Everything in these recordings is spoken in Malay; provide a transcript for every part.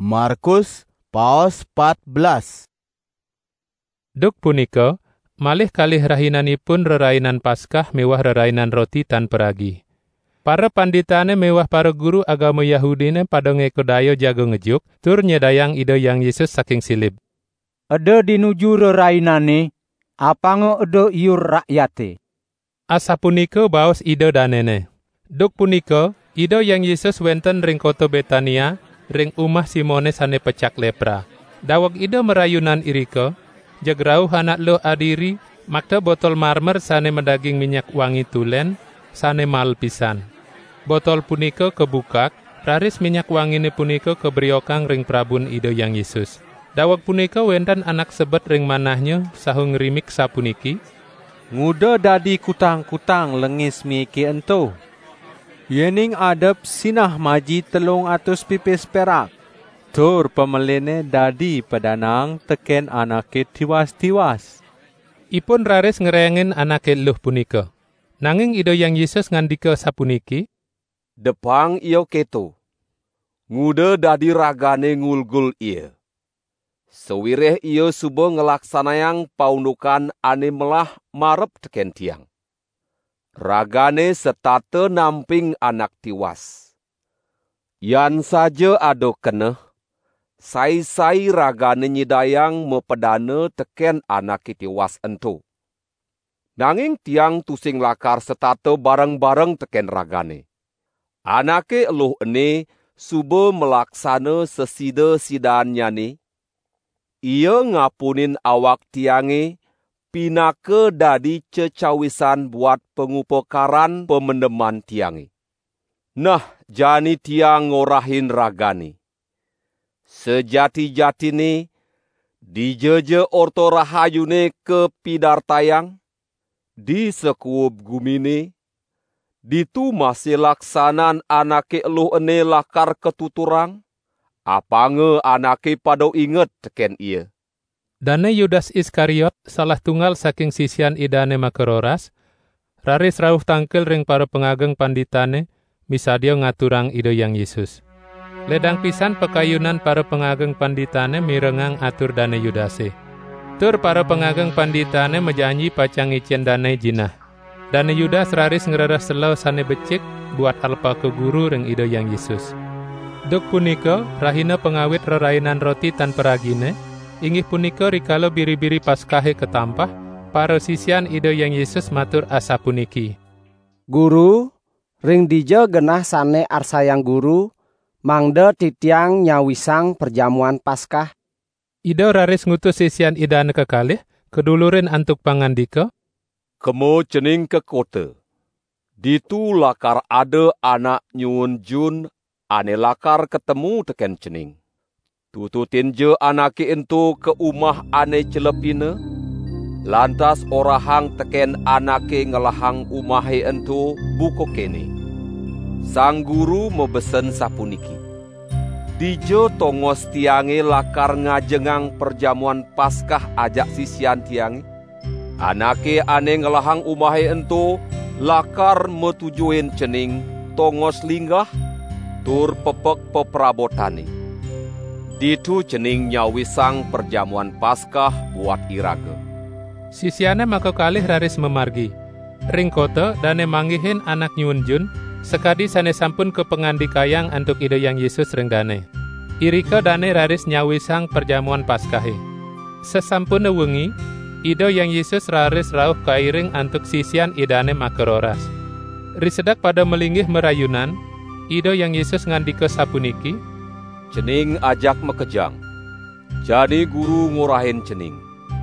Markus paos 14. Duk punika, malih kalih rahinanipun rerainan Paskah mewah rerainan roti tanpa ragi. Para panditane mewah para guru agama Yahudine pada ngekodayo jago ngejuk, tur nyedayang ide yang Yesus saking silib. Ede dinuju rerainane, apange ede iur rakyate. Asapunika baos ide danene. Duk punika, ide yang Yesus wenten ring kota Betania, ring umah Simone sane pecak lepra. Dawag ide merayunan irika, jagrauh anak lo adiri, makta botol marmer sane mendaging minyak wangi tulen, sane mal pisan. Botol punika kebukak, raris minyak wangine punika kebriokang ring prabun ide yang Yesus. Dawag punika wenten anak sebet ring manahnya sahu ngerimik sapuniki. Nguda dadi kutang-kutang lengis miki ento. Yening adep sinah maji 300 pipis perak. Tur pemelene dadi pedanang teken anake tiwas-tiwas. Ipun raris ngerengin anake luh punika. Nanging ide yang Yesus ngandika sapuniki. Depang iyo keto. Nguda dadi ragane ngulgul iya. Sewireh iyo subo ngelaksanayang paundukan ane melah marep teken tiang. Ragane setate namping anak tiwas. Yan saja ado keneh, sai-sai ragane nyidayang mepedane teken anak tiwas ento. Nanging tiang tusing lakar setate bareng-bareng teken ragane. Anake eluh ene subo melaksana sesida-sidaan nyane. Ia ngapunin awak tiange, pinake dadi cecawisan buat pengupekaran pemendeman tiange. Nah, jani tiang ngorahin ragane. Sejati-jatine, dijeje orto rahayune ke pidartayang, di sekuub gumine, ditu masih laksanan anake eluh ene lakar ketuturang, apange anake pado inget teken iya. Dane Yudas Iskariot, salah tunggal saking sisian idane makeroras, raris rauh tangkel ring para pengageng panditane, misadio ngaturang ide yang Yesus. Ledang pisan pekayunan para pengageng panditane mirengang atur dane Yudase. Tur para pengageng panditane mejanji pacang icen dane jinah. Dane Yudas raris ngereres selau sane becik buat alpa ke guru ring ide yang Yesus. Duk punika rahina pengawit rerainan roti tanpa ragine, inggih punika rikala biri-biri Paskahe ketampah, para sisian ide yang Yesus matur asapuniki. Guru, ring dija genah sane arsayang guru, mangde titiang nyawisang perjamuan Paskah. Ide raris ngutus sisian idane kekalih, kedulurin antuk pangandika. Kemo cening ke kota. Ditu lakar ada anak nyuun jun, ane lakar ketemu teken cening. Tututin je anake ento ke umah ane celepine, lantas orahang teken anake ngelahang umahe ento buko kene. Sang guru mebesen sapuniki. Dijo tongos tiange lakar ngajengang perjamuan Paskah ajak sisian tiange. Anake ane ngelahang umahe ento lakar metujuin cening tongos linggah tur pepek peprabotane. Ditu cening nyawisang perjamuan Paskah buat iraga. Sisiane maka kalih raris memargi. Ring kota dane manggihin anak nyuun jun, sekadi sane sampun ke pengandikayang antuk ide yang Yesus ring dane. Irika dane raris nyawisang perjamuan Paskahe. Sesampune wengi, ide yang Yesus raris rauh kairing antuk sisian idane makeroras. Risedak pada melinggih merayunan, ide yang Yesus ngandika sapuniki. Cening ajak mekejang. Jadi guru ngorahin cening.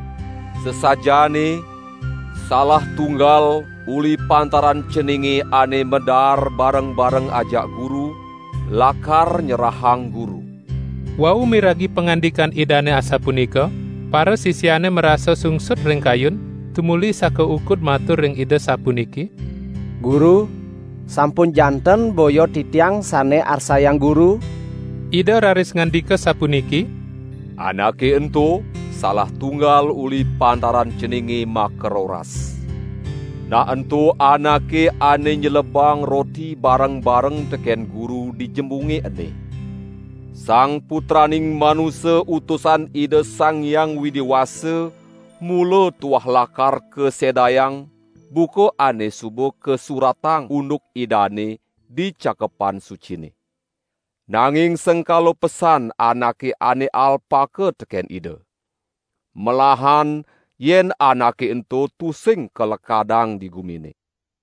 Sesajane salah tunggal uli pantaran ceningi ane medar bareng-bareng ajak guru, lakar nyerahang guru. Wau miragi pengandikan idane asapunika, para sisiane merasa sungsut ring kayun, tumuli saka ukud matur ring ide sapuniki. Guru, sampun janten boyo titiang sane arsayang guru. Ide raris ngandika sapuniki. Anake ento salah tunggal uli pantaran ceningi makeroras. Na ento anake ane nyelebang roti bareng-bareng teken guru di jembungi ene. Sang putraning manusia utusan Ida Sang Yang Widiwasa mula tuah lakar ke sedayang buko ane subo ke suratang unduk idane di cakepan sucine. Nanging sengkalo pesan anake ane alpa ke teken Ida. Melahan yen anake ento tusing kelekadang di gumine.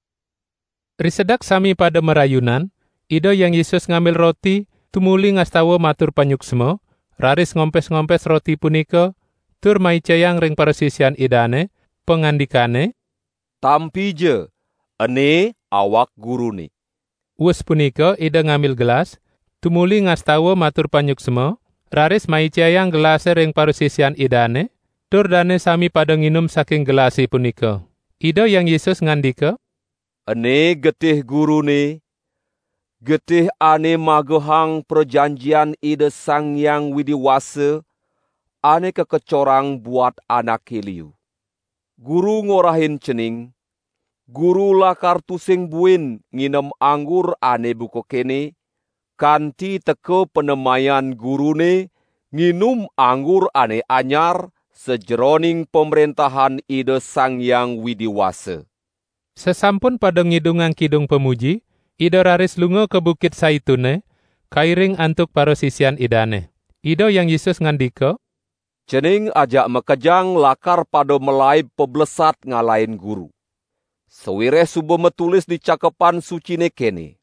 Risedak sami pada merayunan, Ida yang Yesus ngambil roti, tumuli ngastawa matur panyuksma, raris ngompes-ngompes roti punika, tur maicayang ring para sisian idane, pengandikane, Tampi je, ene awak gurune. Wes punika Ida ngambil gelas, tumuli ngastawa matur panyuksma, raris maicayang gelase ring para sisian idane, tur dane sami pada nginum saking gelasi punika. Ida yang Yesus ngandika, Ene getih gurune, getih ane magohang perjanjian Ida Sang Yang Widiwasa, ane kekecorang buat anak liu. Guru ngorahin cening, guru lakar tusing buin nginem anggur ane buko kene, kanti teko penemayan gurune nginum anggur ane anyar sejeroning pemerintahan Ida Sang Yang Widiwasa. Sesampun pada ngidungang kidung pemuji, Ida raris lunga ke Bukit Saitune, kairing antuk para sisian idane. Ida yang Yesus ngandika, Cening ajak mekejang lakar pada melaib peblesat ngalain guru. Sewire subuh metulis di cakepan sucine kene.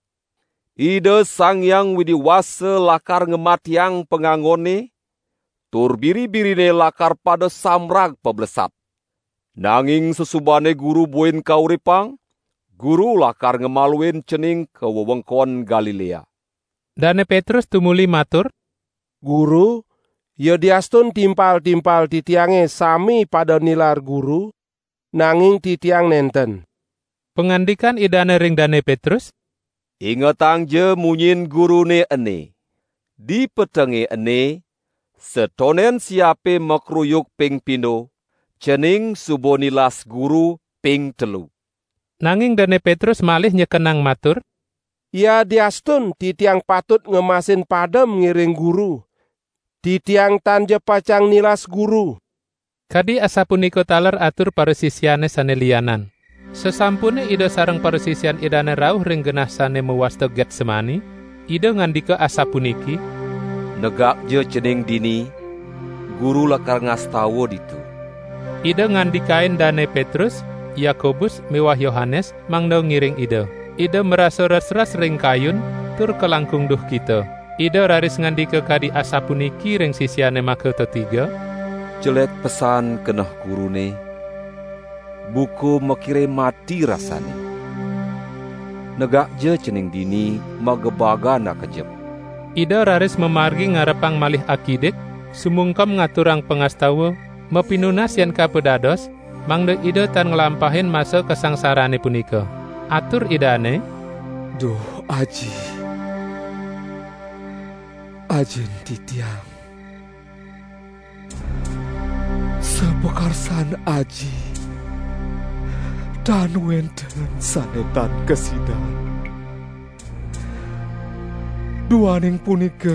Ida Sang Yang Widiwasa lakar ngematiang pengangone, tur biri-birine lakar pada samrag peblesat. Nanging sesubane guru buin kauripang, guru lakar ngemaluin cening ke wewengkon Galilea. Dane Petrus tumuli matur, Guru, ya diastun timpal-timpal titiange sami pada nilar guru, nanging titiang nenten. Pengandikan idane ring Dane Petrus, Ingetang je munyin gurune ene. Di petenge ene, setonen siape makruyuk ping pindo, cening subonilas guru ping telu. nanging Dane Petrus malih nyekenang matur, Ya diastun titiang patut ngemasin padem ngiring guru, titiang tanja pacang nilas guru. Kadi asapuniko taler atur para sisiane sane lianan. Sesampune Ida sareng para sisian idane rauh ring genah sane mewasta Getsemani, Ida ngandika asapuniki, Negak je cening dini, guru lakar ngastawa ditu. Ida ngandikain Dane Petrus, Yakobus mewah Yohanes mangdo ngiring Ida. Ida merasa ras-ras ring kayun tur kelangkung duh kita. Ida raris ngandika kadi asapuniki ring sisiane make tetiga, Jelek pesan kenah gurune, buku mekire mati rasane. Negak je cening dini magebaga nak kejep. Ida raris memargi ngarepang malih akidik, sumungkem ngaturang pengastawa, mepinunas yen kapedados, mangde Ida tan ngelampahin masa kesangsarane punika. Atur idane, Duh aji, ajen titiang, sepekarsan aji, dan wenten sanetan kesidang. Duaning punika,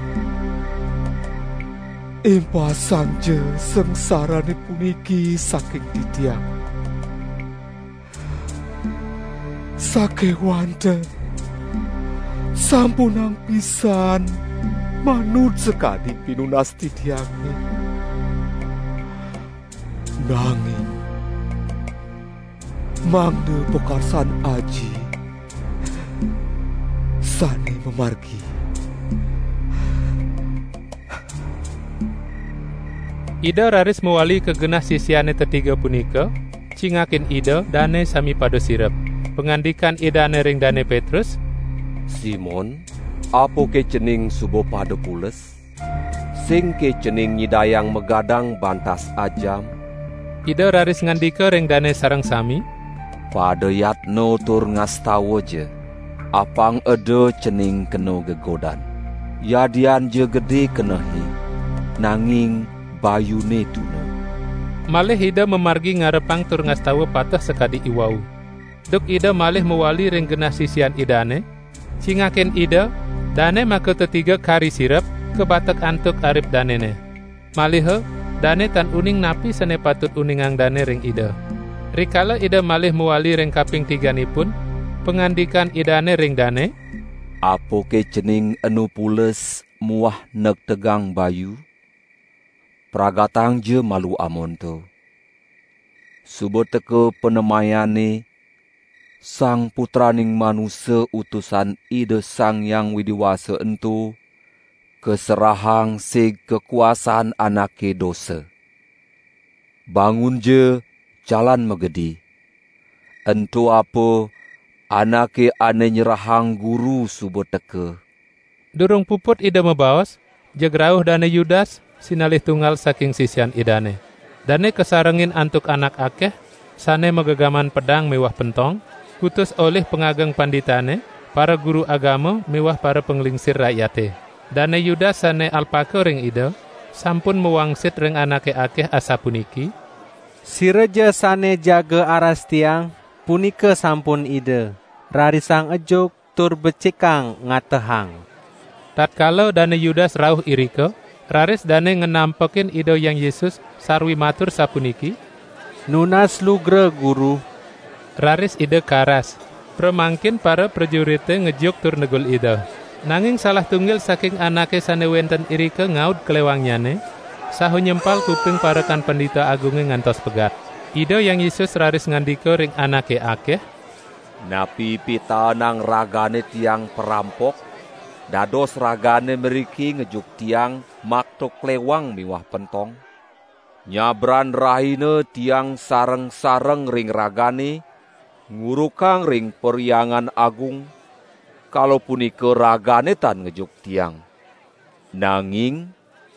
empa sangje sengsarane puniki saking titiang. Sake wante, sampunang pisan, manut sekali pinunas titiangi. Nanging, mangde pekarsan aji, sane memargi. Ida raris mewali ke genah sisiane tetiga punika, cingakin Ida Dane sami pada sirep. Pengandikan idane ring Dane Petrus, Simon, apo ke cening subo pada pules? Sing ke cening nyidayang megadang bantas ajam? Ida raris ngandika ring Dane sareng sami, Pada yatno tur ngastawa je, apang ede cening keno gegodan. Yadian je gede kenehi, nanging bayune tuna. malih Ida memargi ngarepang tur ngastawa patah sekadi iwau. Duk Ida malih mewali ring genah sisian idane, cingaken Ida, Dane make tetiga kari sirep, kebatek antuk arip danene. Malihe, dane tan uning napi sane patut uningang dane ring ida. Rikala ida malih muwali ring kaping 3-nipun, pengandikan idane ring dane, Apoke cening enu pules muah nek tegang bayu? Pragatang je malu amon to. Subo teke penemayane sang putraning manusia utusan ide sang yang widiwasa entu keserahang sig kekuasaan anake dosa. Bangun je jalan megedi. Entu apa anake ane nyerahang guru subo teke. Durung puput ida mebaos, jegrauh dane Yudas, sinalih tunggal saking sisian idane. Dane kesarengin antuk anak akeh, sane megegaman pedang mewah pentong, kutus oleh pengageng panditane, para guru agama mewah para penglingsir rakyate. Dane Yudas sane alpaka ring ida, sampun mewangsit ring anake akeh asapuniki. Sireja sane jaga aras tiang, punika sampun ide. Rarisang ejuk tur becikang ngatehang. Tatkala dane Yudas rauh irika, raris dane ngenampekin ida yang Yesus sarwi matur sapuniki. Nunas lugre guru. Raris ida karas, premangkin para prejurite ngejuk tur negul ida. Nanging salah tunggil saking anake sane wenten irika ngaud kelewangyane, sahu nyempal kuping para kan pendita agunge ngantos pegat. Ida yang Yesus raris ngandika ring anake akeh, Napi pita nang ragane tiang perampok, dados ragane meriki ngejuk tiang maktuk lewang miwah pentong. Nyabran rahine tiang sareng-sareng ring ragane, ngurukang ring periangan agung, kalau punika ragane tan ngejuk tiang. Nanging,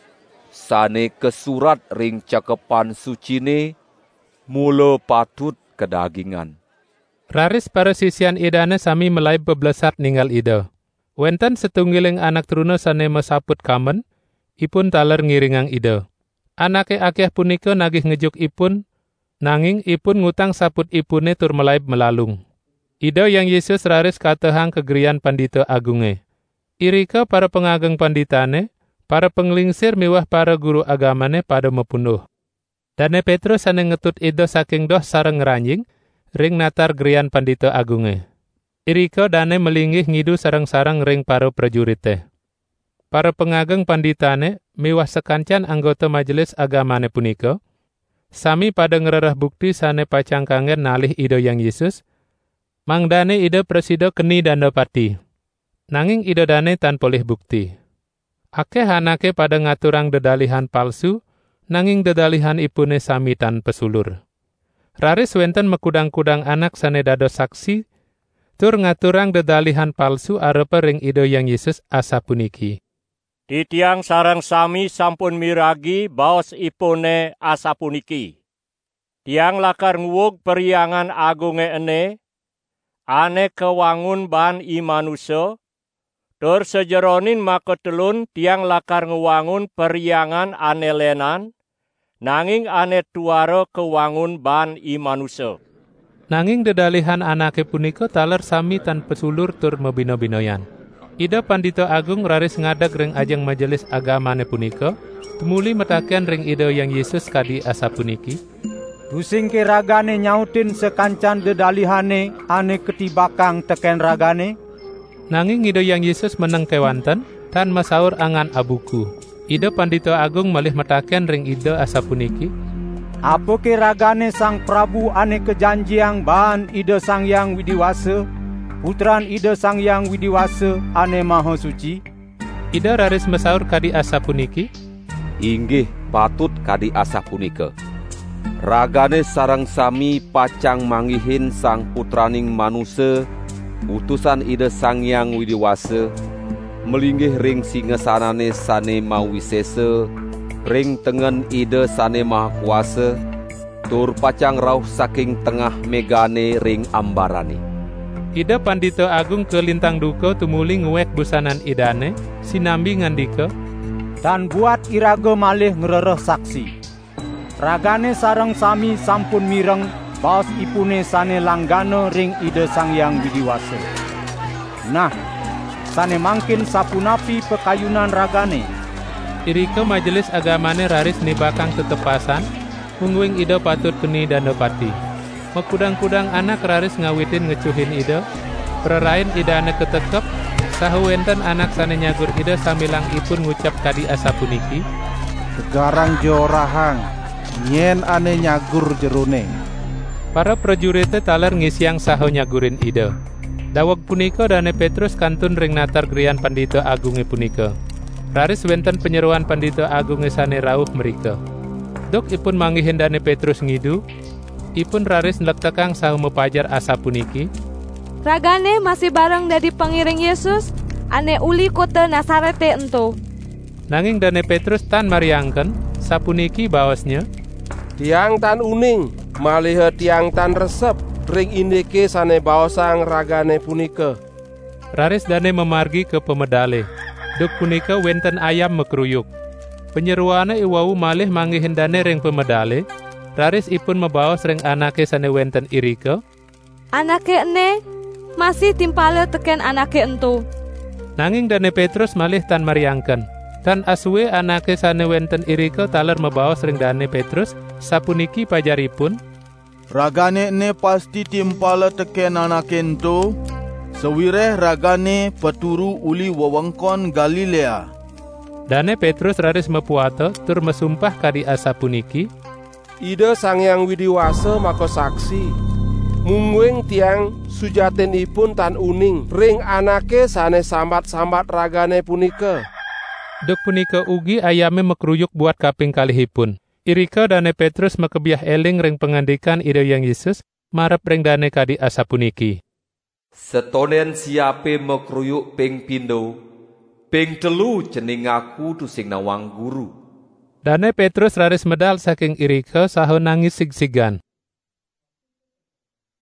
sane kesurat ring cakepan sucine, mula patut kedagingan. Raris para sisian idane sami melai beblesat ninggal ida. Wenten setunggiling anak truna sane mesaput kamen, ipun taler ngiringang ida. Anake akeh punika nagih ngejuk ipun, nanging ipun ngutang saput ipune tur melaib melalung. Ida yang Yesus raris katehang kegerian pandita agunge. Irika para pengageng panditane, para penglingsir miwah para guru agamane pada mepunuh. Dane Petrus sane ngetut ida saking doh sareng ngeranjing, ring natar gerian pandita agunge. Irika dane melinggih ngidu sareng-sareng ring para prajurite. Para pengageng panditane miwah sekancan anggota majelis agamane punika, sami pada ngerereh bukti sane pacang kangen nalih ida yang Yesus, mangdane ida presida keni danda pati. Nanging ida dane tan polih bukti. Akeh anake pada ngaturang dedalihan palsu, nanging dedalihan ipune sami tan pesulur. Raris wenten mekudang-kudang anak sane dados saksi, tur ngaturang dedalihan palsu arepa ring ida yang Yesus asapuniki. Titiang sareng sami sampun miragi baos ipune asapuniki. Tiang lakar nguwug periangan agunge ene, ane kewangun ban imanusa, tur sejeronin maketelun tiang lakar ngewangun periangan ane lenan, nanging ane tuara kewangun ban imanusa. Nanging dedalihan anake punika taler sami tan pesulur tur mebino-binoyan. Ida pandita agung raris ngadag ring ajeng majelis agamane punika, tumuli metaken ring ida yang Yesus kadi asapuniki. Pusingke ragane nyautin sekancan dedalihane ane ketibakang teken ragane. Nanging ida yang Yesus meneng kewanten, tan masaur angan abuku. Ida pandita agung malih metaken ring ida asapuniki. Apoke ragane sang Prabu ane kejanjiang ban ida sang yang widiwasa, putran ida sang yang widiwasa ane maha suci? Ida raris masaur kadi asapuniki. Inggih patut kadi asapunika. Ragane sareng sami pacang manggihin sang putraning manusia, utusan ida sang yang widiwasa, melinggih ring singasanane sane mawisesa, ring tengen ida sane maha kuasa, tur pacang rauh saking tengah megane ring ambarane. Ida pandita agung ke lintang duka tumuli nguwek busanan idane, sinambi ngandika, dan buat iraga malih ngerereh saksi. Ragane sareng sami sampun mireng baos ipune sane langgana ring ida sang yang widiwasa. Nah, sane mangkin sapunapi pekayunan ragane, Irike majelis agamane raris nibakang tetepasan, mungwing ida patut keni dandapati. Mekudang-kudang anak raris ngawitin ngecuhin ida, pererain idane ketekep, sahu wenten anak sane nyagur ida samilang ipun ngucap kadi asapuniki. Segarang jorahang, nyen ane nyagur jerone. Para prajurit taler ngisiang saho nyagurin ida. Dawag punika Dane Petrus kantun ring natar grian pandita agunge punika. Raris wenten penyeruan pandita agunge sane rawuh merika. Dok ipun manggihin Dane Petrus ngidu, ipun raris nlektekang saho mepajar asa puniki. Ragane masih bareng dadi pengiring Yesus, ane uli kota Nasarete ento. Nanging Dane Petrus tan mariangken, sapuniki baosnya. Tiang tan uning, malih tiang tan resep, ring indike sane baosang ragane punika. Raris Dane memargi ke pemedale. Duk punika wenten ayam mekruyuk. Penyeruane iwau malih manggihin Dane ring pemedale. Raris ipun mebaos ring anake sane wenten Irike. Anake ene masih timpale teken anake ento. Nanging Dane Petrus malih tan mariangken. Tan asuwe anake sane wenten Irike taler mebaos ring Dane Petrus, sapuniki pajaripun. Ragane ne pasti timpala teken anake ento. Sewireh ragane peturu uli wewengkon Galilea. Dane Petrus raris mepuata tur mesumpah kadi asapuniki. Ida Sangyang Widiwasa maka saksi. Mungwing tiang sujatenipun tan uning ring anake sane sambat-sambat ragane punika. Duk punika ugi ayame mekruyuk buat kaping kalihipun. Irike Dane Petrus mekebiah eling ring pengandikan Ida Yang Yesus marep ring Dane kadi asapuniki. Setonen siape mekruyuk ping pindo, ping telu jeneng aku tu sing nawang guru. Dane Petrus raris medal saking Irike saho nangis sig-sigan.